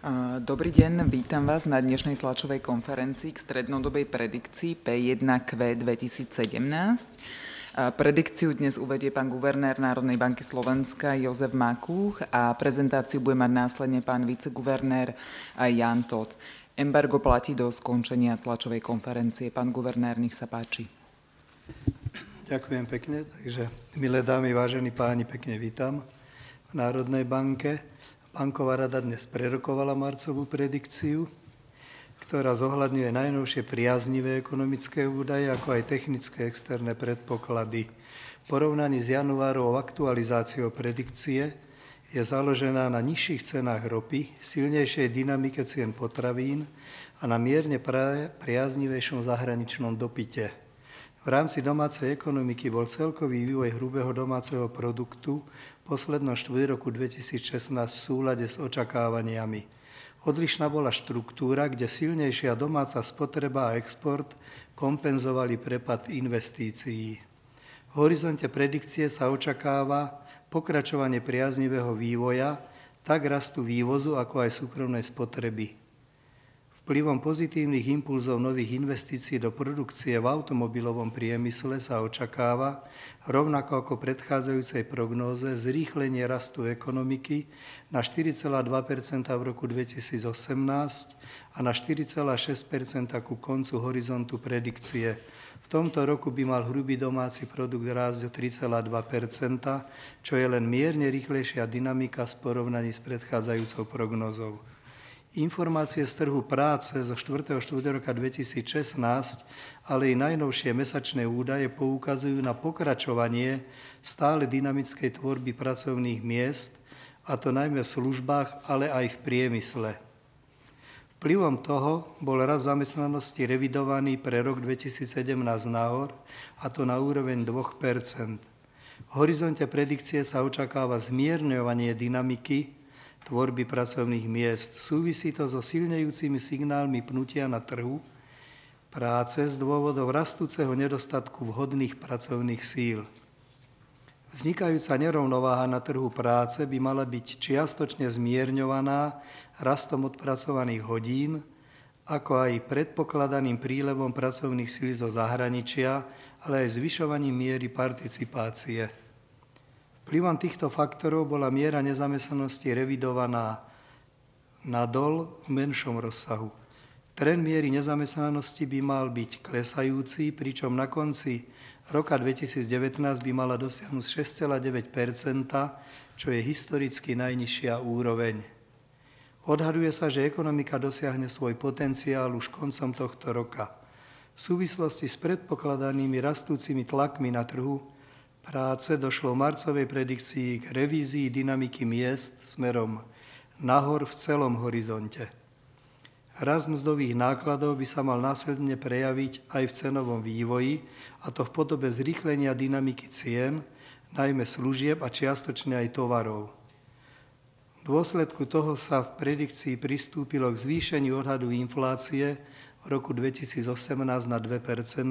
Dobrý deň, vítam vás na dnešnej tlačovej konferencii k strednodobej predikcii P1Q 2017. Predikciu dnes uvedie pán guvernér Národnej banky Slovenska Jozef Makúch a prezentáciu bude mať následne pán viceguvernér Jan Todt. Embargo platí do skončenia tlačovej konferencie. Pán guvernér, nech sa páči. Ďakujem pekne. Takže, milé dámy, vážení páni, pekne vítam v Národnej banke. Banková rada dnes prerokovala marcovú predikciu, ktorá zohľadňuje najnovšie priaznivé ekonomické údaje, ako aj technické externé predpoklady. V porovnaní s januárovou aktualizáciou predikcie je založená na nižších cenách ropy, silnejšej dynamike cien potravín a na mierne priaznivejšom zahraničnom dopyte. V rámci domácej ekonomiky bol celkový vývoj hrubého domáceho produktu v poslednom štvrťroku 2016 v súlade s očakávaniami. Odlišná bola štruktúra, kde silnejšia domáca spotreba a export kompenzovali prepad investícií. V horizonte predikcie sa očakáva pokračovanie priaznivého vývoja, tak rastu vývozu, ako aj súkromnej spotreby. Vplyvom pozitívnych impulzov nových investícií do produkcie v automobilovom priemysle sa očakáva, rovnako ako predchádzajúcej prognóze, zrýchlenie rastu ekonomiky na 4,2% v roku 2018 a na 4,6% ku koncu horizontu predikcie. V tomto roku by mal hrubý domáci produkt rásť o 3,2%, čo je len mierne rýchlejšia dynamika v porovnaní s predchádzajúcou prognózou. Informácie z trhu práce zo 4. štvrťroka 2016, ale i najnovšie mesačné údaje poukazujú na pokračovanie stále dynamickej tvorby pracovných miest, a to najmä v službách, ale aj v priemysle. Vplyvom toho bol rast zamestnanosti revidovaný pre rok 2017 nahor, a to na úroveň 2%. V horizonte predikcie sa očakáva zmierňovanie dynamiky tvorby pracovných miest. Súvisí to so silnejúcimi signálmi pnutia na trhu práce z dôvodov rastúceho nedostatku vhodných pracovných síl. Vznikajúca nerovnováha na trhu práce by mala byť čiastočne zmierňovaná rastom odpracovaných hodín, ako aj predpokladaným prílevom pracovných síl zo zahraničia, ale aj zvyšovaním miery participácie. Vplyvom týchto faktorov bola miera nezamestnanosti revidovaná nadol v menšom rozsahu. Trend miery nezamestnanosti by mal byť klesajúci, pričom na konci roka 2019 by mala dosiahnuť 6,9%, čo je historicky najnižšia úroveň. Odhaduje sa, že ekonomika dosiahne svoj potenciál už koncom tohto roka. V súvislosti s predpokladanými rastúcimi tlakmi na trhu práce došlo v marcovej predikcii k revízii dynamiky miest smerom nahor v celom horizonte. Rast mzdových nákladov by sa mal následne prejaviť aj v cenovom vývoji, a to v podobe zrýchlenia dynamiky cien, najmä služieb a čiastočne aj tovarov. V dôsledku toho sa v predikcii pristúpilo k zvýšeniu odhadu inflácie v roku 2018 na 2%,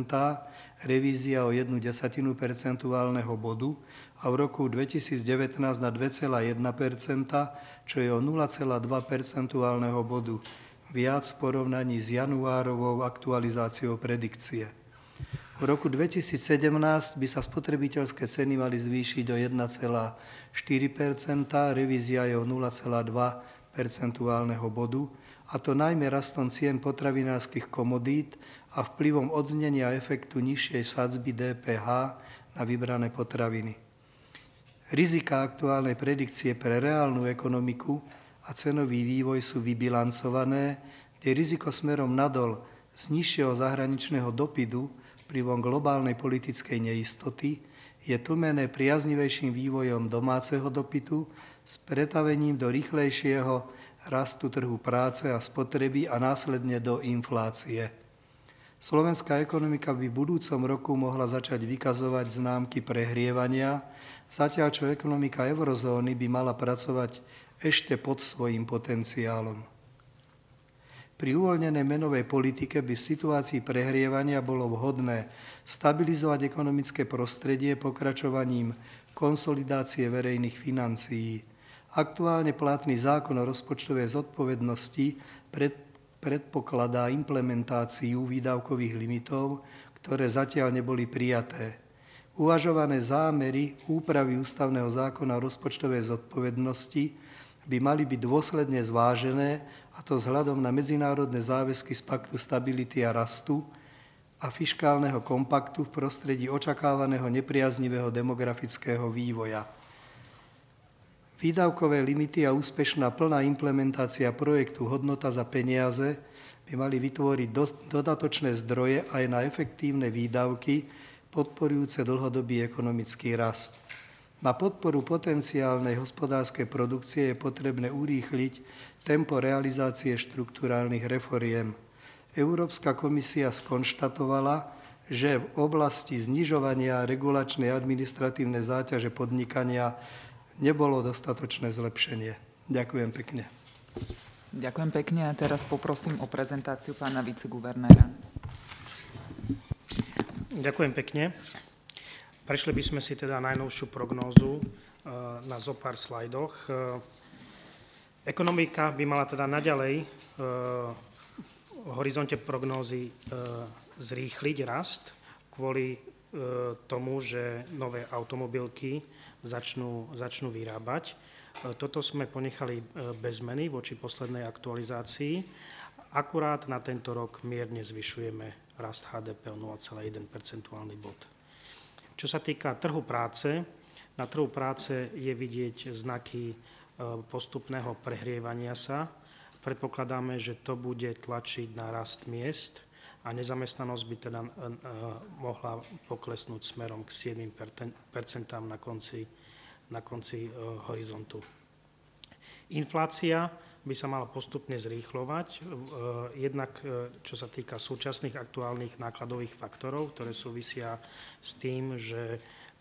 revízia o 0,1 percentuálneho bodu, a v roku 2019 na 2,1%, čo je o 0,2 percentuálneho bodu viac v porovnaní s januárovou aktualizáciou predikcie. V roku 2017 by sa spotrebiteľské ceny mali zvýšiť o 1,4%, revízia je o 0,2 percentuálneho bodu, a to najmä rastom cien potravinárskych komodít a vplyvom odznenia efektu nižšej sadzby DPH na vybrané potraviny. Rizika aktuálnej predikcie pre reálnu ekonomiku a cenový vývoj sú vybilancované, kde riziko smerom nadol z nižšieho zahraničného dopytu vplyvom globálnej politickej neistoty je tlmené priaznivejším vývojom domáceho dopytu s pretavením do rýchlejšieho rastu trhu práce a spotreby a následne do inflácie. Slovenská ekonomika by v budúcom roku mohla začať vykazovať známky prehrievania, zatiaľ čo ekonomika eurozóny by mala pracovať ešte pod svojím potenciálom. Pri uvoľnenej menovej politike by v situácii prehrievania bolo vhodné stabilizovať ekonomické prostredie pokračovaním konsolidácie verejných financií. Aktuálne platný zákon o rozpočtovej zodpovednosti predpokladá implementáciu výdavkových limitov, ktoré zatiaľ neboli prijaté. Uvažované zámery úpravy ústavného zákona o rozpočtovej zodpovednosti by mali byť dôsledne zvážené, a to vzhľadom na medzinárodné záväzky z Paktu stability a rastu a fiškálneho kompaktu v prostredí očakávaného nepriaznivého demografického vývoja. Výdavkové limity a úspešná plná implementácia projektu Hodnota za peniaze by mali vytvoriť dodatočné zdroje aj na efektívne výdavky, podporujúce dlhodobý ekonomický rast. Na podporu potenciálnej hospodárskej produkcie je potrebné urýchliť tempo realizácie štrukturálnych reforiem. Európska komisia skonštatovala, že v oblasti znižovania regulačnej administratívnej záťaže podnikania nebolo dostatočné zlepšenie. Ďakujem pekne. Ďakujem pekne a teraz poprosím o prezentáciu pána viceguvernéra. Ďakujem pekne. Prešli by sme si teda najnovšiu prognózu na zo pár slajdoch. Ekonomika by mala teda naďalej v horizonte prognózy zrýchliť rast kvôli tomu, že nové automobilky začnú vyrábať. Toto sme ponechali bez zmeny voči poslednej aktualizácii. Akurát na tento rok mierne zvyšujeme rast HDP o 0,1 percentuálny bod. Čo sa týka trhu práce, na trhu práce je vidieť znaky postupného prehrievania sa. Predpokladáme, že to bude tlačiť na rast miest a nezamestnanosť by teda mohla poklesnúť smerom k 7% na konci horizontu. Inflácia by sa mala postupne zrýchlovať, jednak čo sa týka súčasných aktuálnych nákladových faktorov, ktoré súvisia s tým, že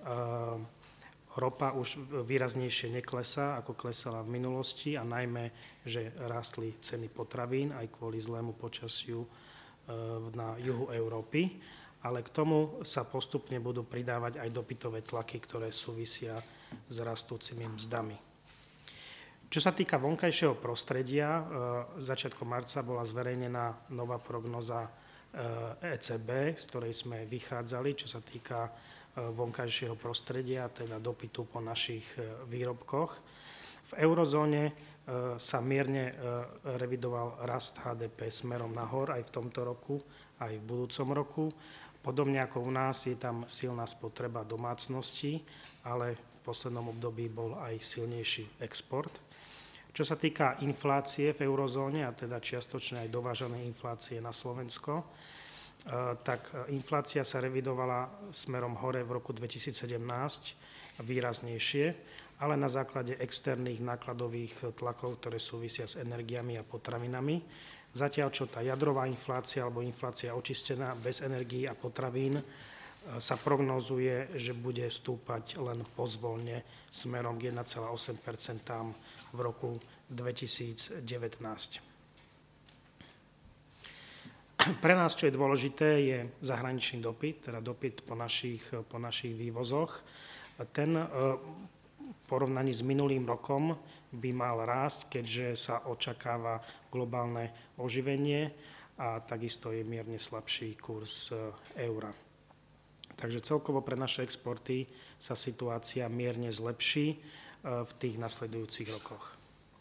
ropa už výraznejšie neklesá, ako klesala v minulosti, a najmä, že rástli ceny potravín aj kvôli zlému počasiu na juhu Európy, ale k tomu sa postupne budú pridávať aj dopytové tlaky, ktoré súvisia s rastúcimi mzdami. Čo sa týka vonkajšieho prostredia, začiatkom marca bola zverejnená nová prognoza ECB, z ktorej sme vychádzali, čo sa týka vonkajšieho prostredia, teda dopytu po našich výrobkoch. V eurozóne sa mierne revidoval rast HDP smerom nahor aj v tomto roku, aj v budúcom roku. Podobne ako u nás je tam silná spotreba domácností, ale v poslednom období bol aj silnejší export. Čo sa týka inflácie v eurozóne, a teda čiastočne aj dovážanej inflácie na Slovensko, tak inflácia sa revidovala smerom hore v roku 2017 výraznejšie, ale na základe externých nákladových tlakov, ktoré súvisia s energiami a potravinami. Zatiaľ, čo tá jadrová inflácia alebo inflácia očistená bez energií a potravín sa prognozuje, že bude stúpať len pozvolne smerom k 1,8% v roku 2019. Pre nás, čo je dôležité, je zahraničný dopyt, teda dopyt po našich vývozoch. Ten v porovnaní s minulým rokom by mal rásť, keďže sa očakáva globálne oživenie a takisto je mierne slabší kurz eura. Takže celkovo pre naše exporty sa situácia mierne zlepší v tých nasledujúcich rokoch.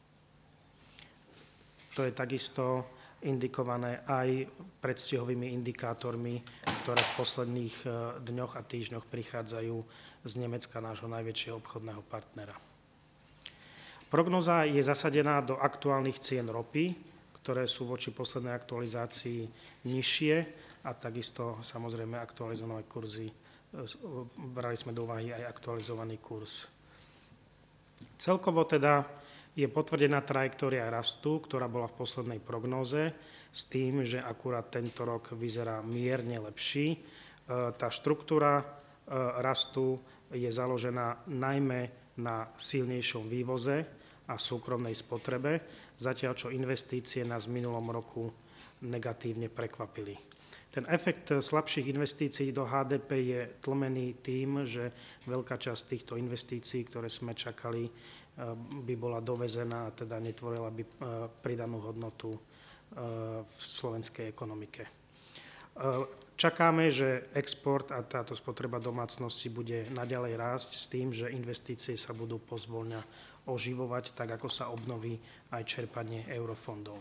To je takisto indikované aj predstihovými indikátormi, ktoré v posledných dňoch a týždňoch prichádzajú z Nemecka, nášho najväčšieho obchodného partnera. Prognoza je zasadená do aktuálnych cien ropy, ktoré sú voči poslednej aktualizácii nižšie, a takisto samozrejme aktualizované kurzy. Brali sme do úvahy aj aktualizovaný kurz. Celkovo teda je potvrdená trajektória rastu, ktorá bola v poslednej prognóze, s tým, že akurát tento rok vyzerá mierne lepší. Tá štruktúra rastu je založená najmä na silnejšom vývoze a súkromnej spotrebe, zatiaľ čo investície nás v minulom roku negatívne prekvapili. Ten efekt slabších investícií do HDP je tlmený tým, že veľká časť týchto investícií, ktoré sme čakali by bola dovezená, teda netvorila by pridanú hodnotu v slovenskej ekonomike. Čakáme, že export a táto spotreba domácnosti bude naďalej rásť s tým, že investície sa budú pozvolna oživovať, tak ako sa obnoví aj čerpanie eurofondov.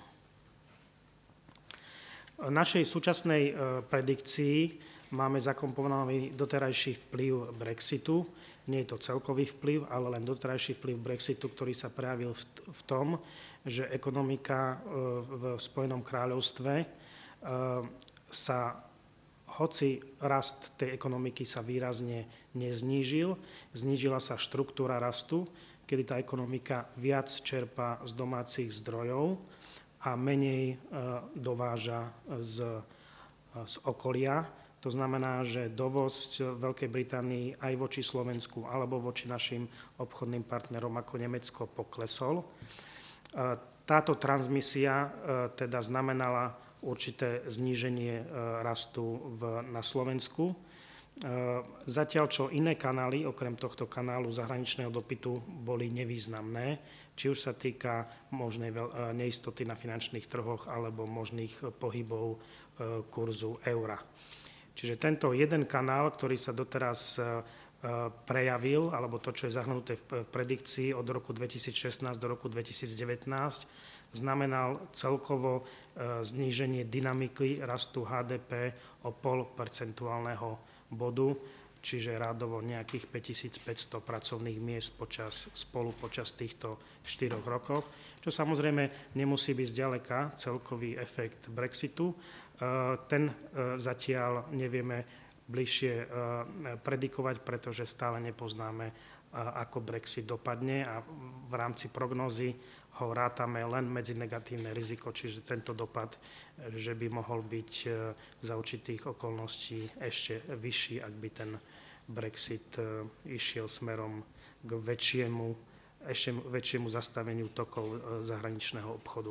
V našej súčasnej predikcii máme zakomponovaný doterajší vplyv Brexitu. Nie je to celkový vplyv, ale len doterajší vplyv Brexitu, ktorý sa prejavil v tom, že ekonomika v Spojenom kráľovstve sa, hoci rast tej ekonomiky sa výrazne neznížil, znížila sa štruktúra rastu, kedy tá ekonomika viac čerpá z domácich zdrojov a menej dováža z okolia. To znamená, že dovoz Veľkej Británii aj voči Slovensku alebo voči našim obchodným partnerom ako Nemecko poklesol. Táto transmisia teda znamenala určité zníženie rastu na Slovensku. Zatiaľ čo iné kanály, okrem tohto kanálu zahraničného dopytu, boli nevýznamné, či už sa týka možnej neistoty na finančných trhoch alebo možných pohybov kurzu eura. Čiže tento jeden kanál, ktorý sa doteraz prejavil, alebo to, čo je zahrnuté v predikcii od roku 2016 do roku 2019, znamenal celkovo zníženie dynamiky rastu HDP o 0,5 percentuálneho bodu, čiže rádovo nejakých 5500 pracovných miest počas týchto 4 rokov, čo samozrejme nemusí byť zďaleka celkový efekt Brexitu. Ten zatiaľ nevieme bližšie predikovať, pretože stále nepoznáme, ako Brexit dopadne a v rámci prognózy ho rátame len medzi negatívne riziko, čiže tento dopad, že by mohol byť za určitých okolností ešte vyšší, ak by ten Brexit išiel smerom k väčšiemu zastaveniu tokov zahraničného obchodu.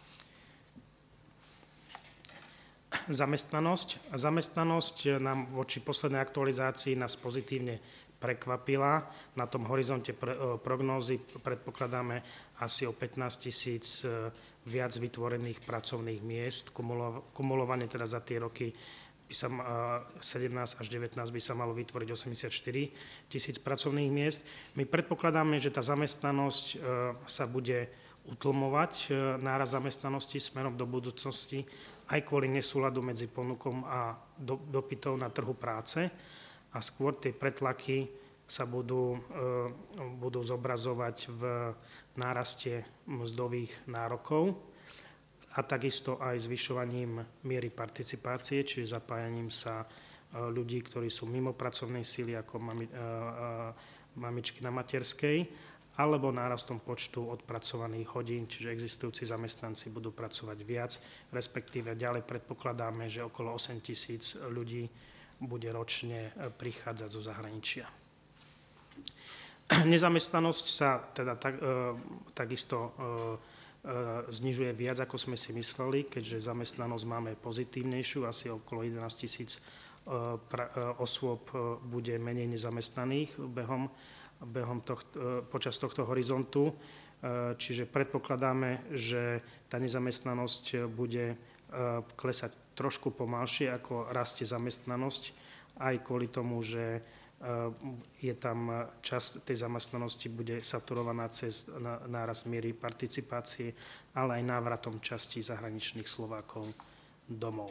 Zamestnanosť nám voči poslednej aktualizácii nás pozitívne prekvapila. Na tom horizonte prognózy predpokladáme asi o 15 000 viac vytvorených pracovných miest. Kumulovane teda za tie roky 17 až 19 by sa malo vytvoriť 84 000 pracovných miest. My predpokladáme, že tá zamestnanosť sa bude utlmovať, nárast zamestnanosti smerom do budúcnosti, aj kvôli nesúladu medzi ponukom a dopytom na trhu práce a skôr tie pretlaky sa budú zobrazovať v náraste mzdových nárokov a takisto aj zvyšovaním miery participácie, čiže zapájaním sa ľudí, ktorí sú mimo pracovnej síly ako mamičky na materskej, alebo nárastom počtu odpracovaných hodín, čiže existujúci zamestnanci budú pracovať viac, respektíve ďalej predpokladáme, že okolo 8 000 ľudí bude ročne prichádzať zo zahraničia. Nezamestnanosť sa teda takisto znižuje viac, ako sme si mysleli, keďže zamestnanosť máme pozitívnejšiu, asi okolo 11 000 osôb bude menej nezamestnaných počas tohto horizontu. Čiže predpokladáme, že tá nezamestnanosť bude klesať trošku pomalšie, ako rastie zamestnanosť, aj kvôli tomu, že je tam časť tej zamestnanosti bude saturovaná cez nárast miery participácie, ale aj návratom časti zahraničných Slovákov domov.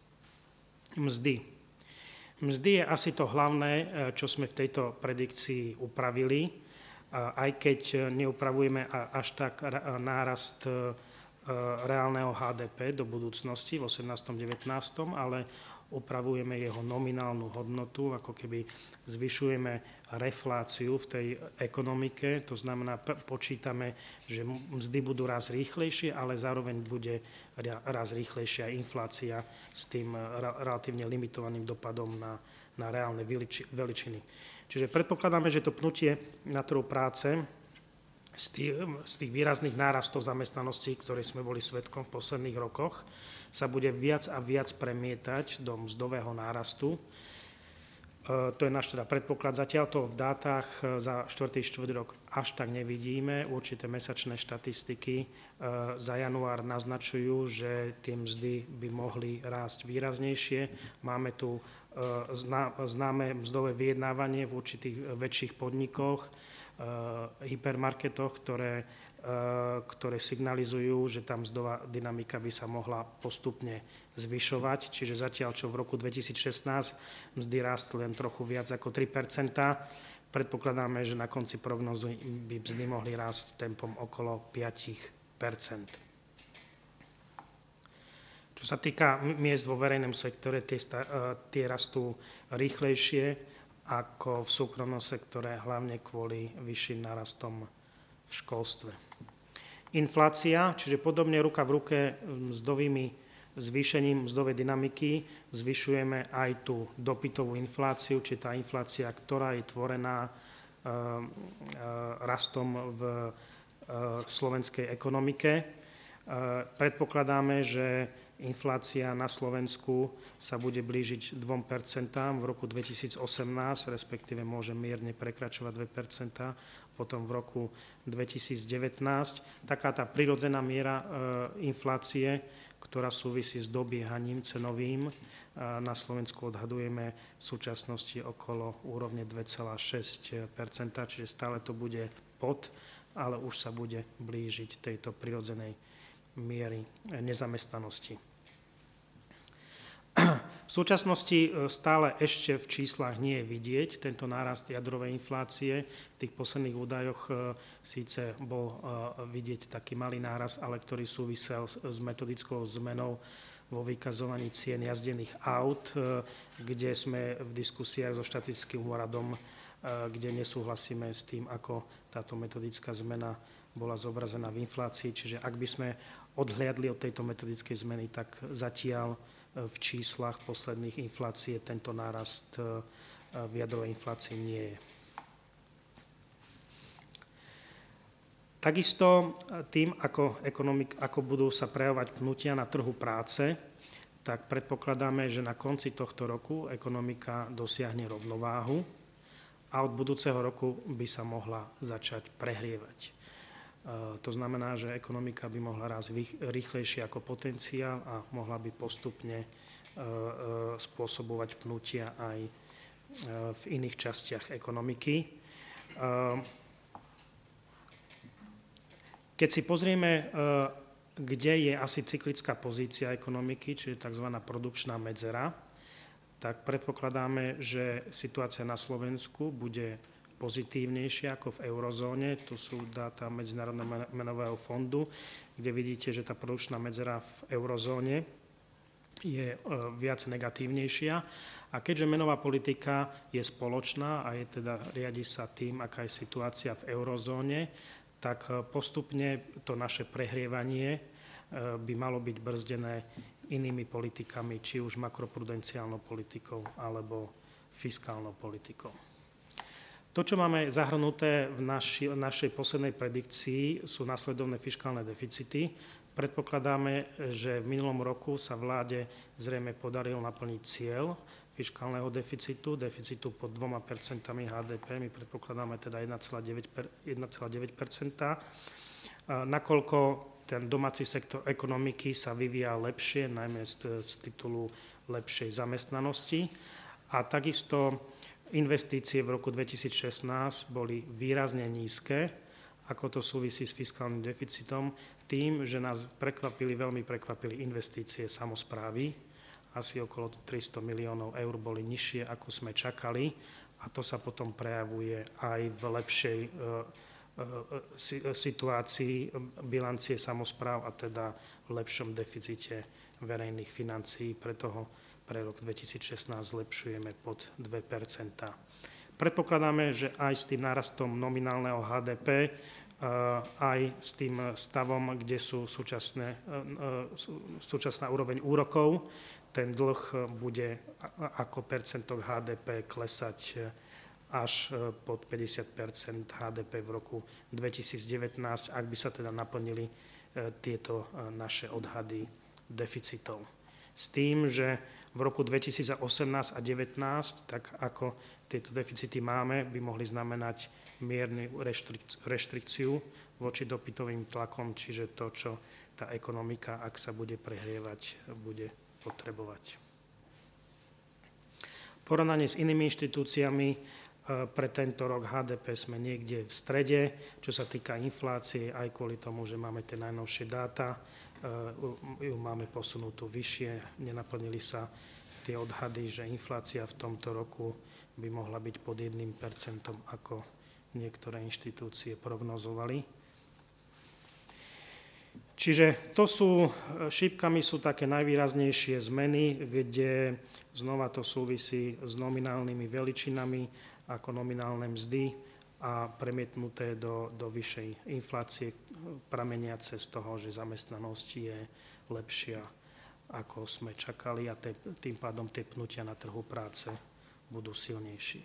Mzdy je asi to hlavné, čo sme v tejto predikcii upravili, aj keď neupravujeme až tak nárast reálneho HDP do budúcnosti v 18. 19., ale upravujeme jeho nominálnu hodnotu, ako keby zvyšujeme refláciu v tej ekonomike, to znamená, počítame, že mzdy budú raz rýchlejšie, ale zároveň bude raz rýchlejšia inflácia s tým relatívne limitovaným dopadom na reálne veličiny. Čiže predpokladáme, že to pnutie na trhu práce z tých výrazných nárastov zamestnanosti, ktoré sme boli svedkom v posledných rokoch, sa bude viac a viac premietať do mzdového nárastu. To je náš teda predpoklad. Zatiaľ to v dátach za 4. štvrťrok až tak nevidíme. Určité mesačné štatistiky za január naznačujú, že tie mzdy by mohli rásť výraznejšie. Máme tu známe mzdové vyjednávanie v určitých väčších podnikoch, hypermarketoch, ktoré signalizujú, že tá mzdová dynamika by sa mohla postupne zvyšovať. Čiže zatiaľ, čo v roku 2016 mzdy rástli len trochu viac ako 3%, predpokladáme, že na konci prognózy by mzdy mohli rásť tempom okolo 5%. Čo sa týka miest vo verejnom sektore, tie rastú rýchlejšie ako v súkromnom sektore, hlavne kvôli vyšším narastom v školstve. Inflácia, čiže podobne ruka v ruke zvýšením mzdovej dynamiky, zvyšujeme aj tú dopytovú infláciu, či tá inflácia, ktorá je tvorená rastom v slovenskej ekonomike. Predpokladáme, že inflácia na Slovensku sa bude blížiť 2% v roku 2018, respektíve môže mierne prekračovať 2%, potom v roku 2019. Taká tá prirodzená miera inflácie, ktorá súvisí s dobiehaním cenovým, na Slovensku odhadujeme v súčasnosti okolo úrovne 2,6%, čiže stále to bude pod, ale už sa bude blížiť tejto prirodzenej miery nezamestnanosti. V súčasnosti stále ešte v číslach nie je vidieť tento nárast jadrovej inflácie. V tých posledných údajoch síce bol vidieť taký malý nárast, ale ktorý súvisel s metodickou zmenou vo vykazovaní cien jazdených aut, kde sme v diskusiách so štatistickým úradom, kde nesúhlasíme s tým, ako táto metodická zmena bola zobrazená v inflácii. Čiže ak by sme odhliadli od tejto metodickej zmeny, tak zatiaľ v číslach posledných inflácie tento nárast v jadrovej inflácii nie je. Takisto tým, ako budú sa prejavovať pnutia na trhu práce, tak predpokladáme, že na konci tohto roku ekonomika dosiahne rovnováhu a od budúceho roku by sa mohla začať prehrievať. To znamená, že ekonomika by mohla rásť rýchlejšie ako potenciál a mohla by postupne spôsobovať pnutia aj v iných častiach ekonomiky. Keď si pozrieme, kde je asi cyklická pozícia ekonomiky, čiže tzv. Produkčná medzera, tak predpokladáme, že situácia na Slovensku bude pozitívnejšie ako v eurozóne. Tu sú dáta Medzinárodného menového fondu, kde vidíte, že tá produkčná medzera v eurozóne je viac negatívnejšia. A keďže menová politika je spoločná a je teda riadi sa tým, aká je situácia v eurozóne, tak postupne to naše prehrievanie by malo byť brzdené inými politikami, či už makroprudenciálnou politikou alebo fiskálnou politikou. To, čo máme zahrnuté v našej poslednej predikcii, sú nasledovné fiškálne deficity. Predpokladáme, že v minulom roku sa vláde zrejme podarilo naplniť cieľ fiškálneho deficitu pod 2% HDP. My predpokladáme teda 1,9%. Nakoľko ten domáci sektor ekonomiky sa vyvíja lepšie, najmä z titulu lepšej zamestnanosti. A takisto investície v roku 2016 boli výrazne nízke, ako to súvisí s fiskálnym deficitom, tým, že nás veľmi prekvapili investície samosprávy. Asi okolo 300 miliónov eur boli nižšie, ako sme čakali, a to sa potom prejavuje aj v lepšej situácii bilancie samospráv a teda v lepšom deficite verejných financií. Pre rok 2016 zlepšujeme pod 2%. Predpokladáme, že aj s tým nárastom nominálneho HDP, aj s tým stavom, kde sú súčasná úroveň úrokov, ten dlh bude ako percento HDP klesať až pod 50% HDP v roku 2019, ak by sa teda naplnili tieto naše odhady deficitov. S tým, že v roku 2018 a 2019, tak ako tieto deficity máme, by mohli znamenať miernu reštrikciu voči dopytovým tlakom, čiže to, čo tá ekonomika, ak sa bude prehrievať, bude potrebovať. V porovnaní s inými inštitúciami pre tento rok HDP sme niekde v strede, čo sa týka inflácie, aj kvôli tomu, že máme tie najnovšie dáta, ju máme posunutú vyššie, nenaplnili sa tie odhady, že inflácia v tomto roku by mohla byť pod 1%, ako niektoré inštitúcie prognozovali. Čiže to sú, šípkami sú také najvýraznejšie zmeny, kde znova to súvisí s nominálnymi veličinami, ako nominálne mzdy a premietnuté do vyššej inflácie, prameniace z toho, že zamestnanosť je lepšia, ako sme čakali a tým pádom tie pnutia na trhu práce budú silnejšie.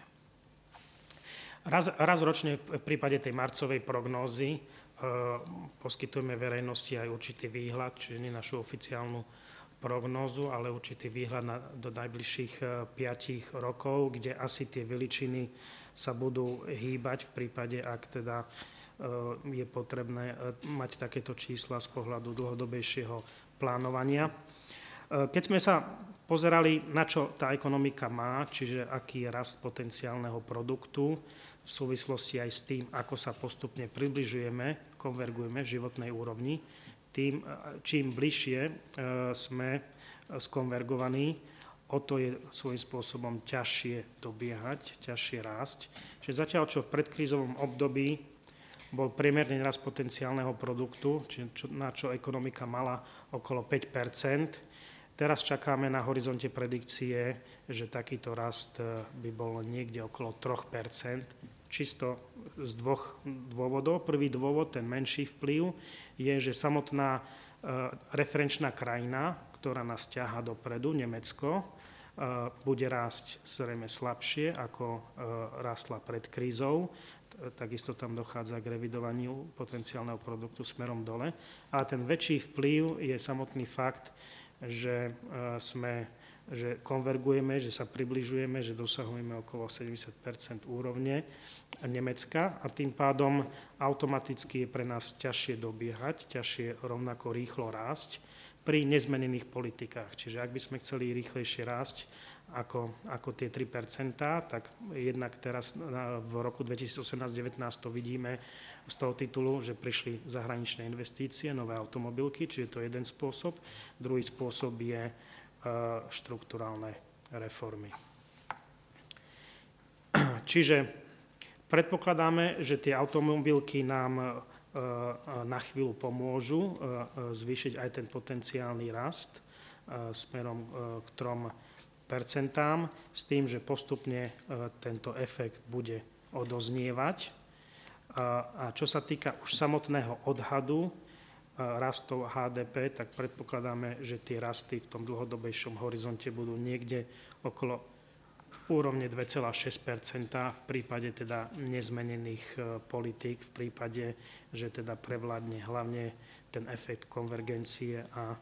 Raz ročne v prípade tej marcovej prognózy poskytujeme verejnosti aj určitý výhľad, čiže nie našu oficiálnu prognózu, ale určitý výhľad do najbližších 5 rokov, kde asi tie veličiny sa budú hýbať v prípade, ak teda je potrebné mať takéto čísla z pohľadu dlhodobejšieho plánovania. Keď sme sa pozerali, na čo tá ekonomika má, čiže aký je rast potenciálneho produktu, v súvislosti aj s tým, ako sa postupne približujeme, konvergujeme v životnej úrovni, tým, čím bližšie sme skonvergovaní, o to je svojím spôsobom ťažšie dobiehať, ťažšie rásť. Čiže zatiaľ, čo v predkrízovom období bol priemerný rast potenciálneho produktu, na čo ekonomika mala okolo 5%, teraz čakáme na horizonte predikcie, že takýto rast by bol niekde okolo 3%, čisto z dvoch dôvodov. Prvý dôvod, ten menší vplyv, je, že samotná referenčná krajina, ktorá nás ťahá dopredu, Nemecko, bude rásť zrejme slabšie, ako rástla pred krízou. Takisto tam dochádza k revidovaniu potenciálneho produktu smerom dole. A ten väčší vplyv je samotný fakt, že konvergujeme, že sa približujeme, že dosahujeme okolo 70% úrovne Nemecka a tým pádom automaticky je pre nás ťažšie dobiehať, ťažšie rovnako rýchlo rásť pri nezmenených politikách. Čiže ak by sme chceli rýchlejšie rásť ako tie 3%, tak jednak teraz v roku 2018-19 to vidíme z toho titulu, že prišli zahraničné investície, nové automobilky, čiže to je jeden spôsob. Druhý spôsob je štrukturálne reformy. Čiže predpokladáme, že tie automobilky nám na chvíľu pomôžu zvýšiť aj ten potenciálny rast smerom k 3%, s tým, že postupne tento efekt bude odoznievať. A čo sa týka už samotného odhadu rastov HDP, tak predpokladáme, že tie rasty v tom dlhodobejšom horizonte budú niekde okolo úrovne 2,6% v prípade teda nezmenených politík, v prípade, že teda prevládne hlavne ten efekt konvergencie a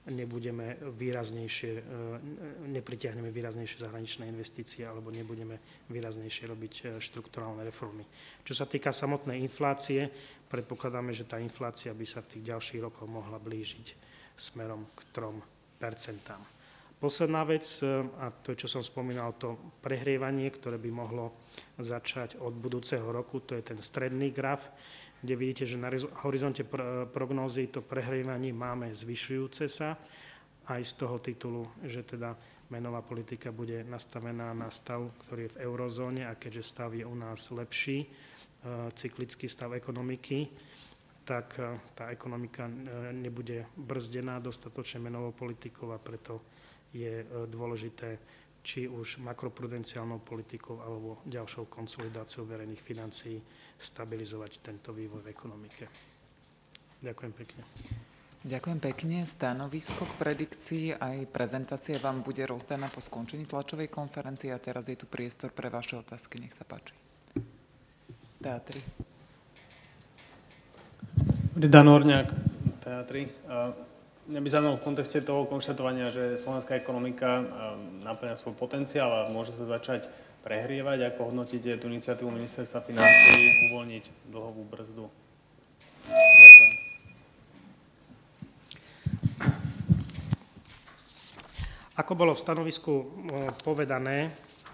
nepritiahneme výraznejšie zahraničné investície alebo nebudeme výraznejšie robiť štrukturálne reformy. Čo sa týka samotnej inflácie, predpokladáme, že tá inflácia by sa v tých ďalších rokoch mohla blížiť smerom k 3%. Posledná vec, a to, čo som spomínal, to prehrievanie, ktoré by mohlo začať od budúceho roku, to je ten stredný graf, kde vidíte, že na horizonte prognózy to prehrievanie máme zvyšujúce sa, aj z toho titulu, že teda menová politika bude nastavená na stav, ktorý je v eurozóne, a keďže stav je u nás lepší, cyklický stav ekonomiky, tak tá ekonomika nebude brzdená dostatočne menovou politikou a preto je dôležité, či už makroprudenciálnou politikou alebo ďalšou konsolidáciou verejných financií stabilizovať tento vývoj v ekonomike. Ďakujem pekne. Ďakujem pekne. Stanovisko k predikcii aj prezentácia vám bude rozdaná po skončení tlačovej konferencie a teraz je tu priestor pre vaše otázky. Nech sa páči. Teatri. Dan Horňák, Teatri. Mňa by zaujímalo v kontexte toho konštatovania, že slovenská ekonomika naplňa svoj potenciál a môže sa začať prehrievať. Ako hodnotíte tú iniciatívu ministerstva financií uvoľniť dlhovú brzdu? Ďakujem. Ako bolo v stanovisku povedané,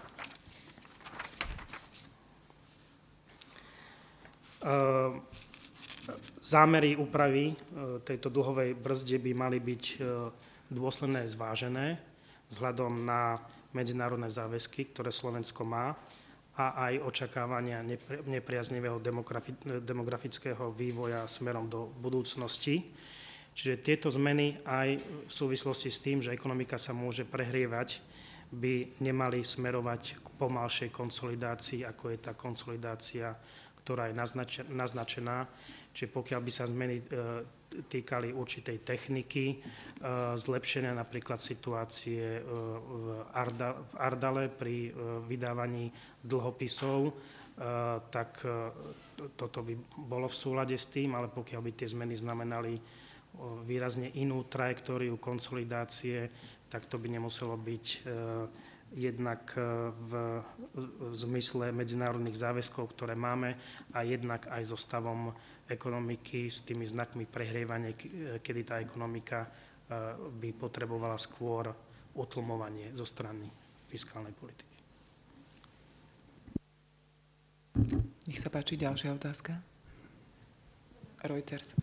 zámery úpravy tejto dlhovej brzde by mali byť dôsledne zvážené vzhľadom na medzinárodné záväzky, ktoré Slovensko má, a aj očakávania nepriaznivého demografického vývoja smerom do budúcnosti. Čiže tieto zmeny aj v súvislosti s tým, že ekonomika sa môže prehrievať, by nemali smerovať k pomalšej konsolidácii, ako je tá konsolidácia, ktorá je naznačená. Čiže pokiaľ by sa zmeny týkali určitej techniky, zlepšenia napríklad situácie v Ardale pri vydávaní dlhopisov, tak toto by bolo v súlade s tým, ale pokiaľ by tie zmeny znamenali výrazne inú trajektóriu konsolidácie, tak to by nemuselo byť jednak v zmysle medzinárodných záväzkov, ktoré máme, a jednak aj so stavom ekonomiky, s tými znakmi prehrievania, kedy tá ekonomika by potrebovala skôr utlmovanie zo strany fiskálnej politiky. Nech sa páči, ďalšia otázka. Reuters.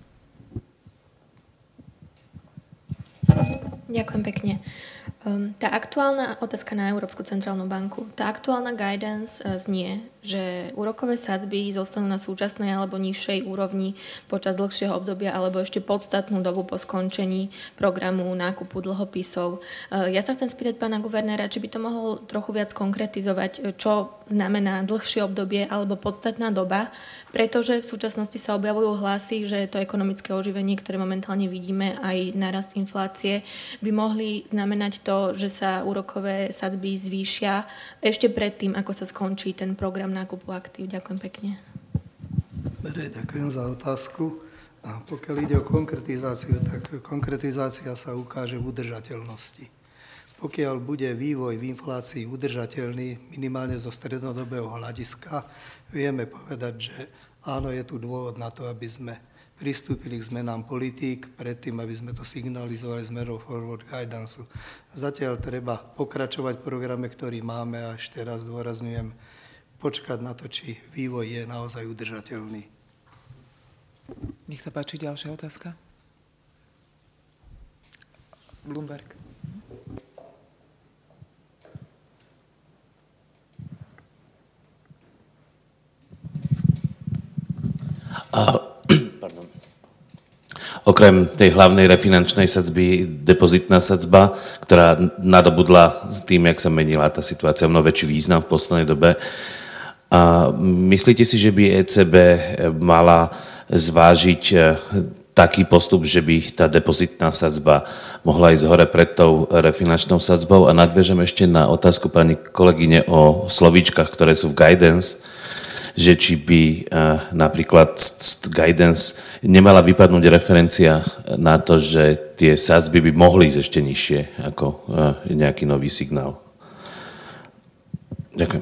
Ďakujem pekne. Tá aktuálna otázka na Európsku centrálnu banku. Tá aktuálna guidance znie, že úrokové sadzby zostanú na súčasnej alebo nižšej úrovni počas dlhšieho obdobia alebo ešte podstatnú dobu po skončení programu nákupu dlhopisov. Ja sa chcem spýtať pána guvernéra, či by to mohol trochu viac konkretizovať, čo znamená dlhšie obdobie alebo podstatná doba, pretože v súčasnosti sa objavujú hlasy, že to ekonomické oživenie, ktoré momentálne vidíme, aj nárast inflácie, by mohli znamenať to, že sa úrokové sadzby zvýšia ešte predtým, ako sa skončí ten program nákupu aktív. Ďakujem pekne. Ďakujem za otázku. A pokiaľ ide o konkretizáciu, tak konkretizácia sa ukáže v udržateľnosti. Pokiaľ bude vývoj v inflácii udržateľný, minimálne zo strednodobého hľadiska, vieme povedať, že áno, je tu dôvod na to, aby sme pristúpili k zmenám politík, predtým, aby sme to signalizovali zmenou forward guidance. Zatiaľ treba pokračovať v programe, ktorý máme, a ešte raz zdôrazňujem, počkať na to, či vývoj je naozaj udržateľný. Nech sa páči, ďalšia otázka. Bloomberg. Okrem tej hlavnej refinančnej sadzby, depozitná sadzba, ktorá nadobudla s tým, jak sa menila tá situácia, mnoho väčší význam v poslednej dobe. A myslíte si, že by ECB mala zvážiť taký postup, že by tá depozitná sadzba mohla ísť hore pred tou refinančnou sadzbou? A nadviažem ešte na otázku pani kolegyne o slovíčkach, ktoré sú v guidance, že či by napríklad z guidance nemala vypadnúť referencia na to, že tie sadzby by mohli ísť ešte nižšie ako nejaký nový signál. Ďakujem.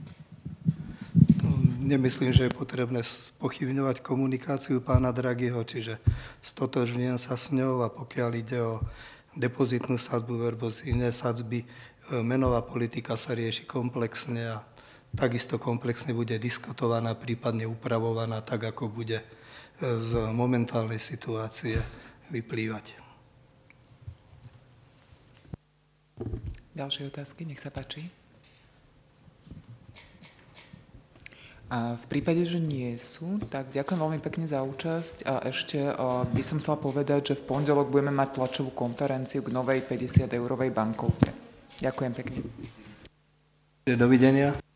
Nemyslím, že je potrebné spochybňovať komunikáciu pána Draghiho, čiže stotožňujem sa s ňou, a pokiaľ ide o depozitnú sadzbu versus iné sadzby, menová politika sa rieši komplexne a takisto komplexne bude diskutovaná, prípadne upravovaná tak, ako bude z momentálnej situácie vyplývať. Ďalšie otázky, nech sa páči. A v prípade, že nie sú, tak ďakujem veľmi pekne za účasť, a ešte by som chcela povedať, že v pondelok budeme mať tlačovú konferenciu k novej 50-eurovej bankovke. Ďakujem pekne. Dovidenia.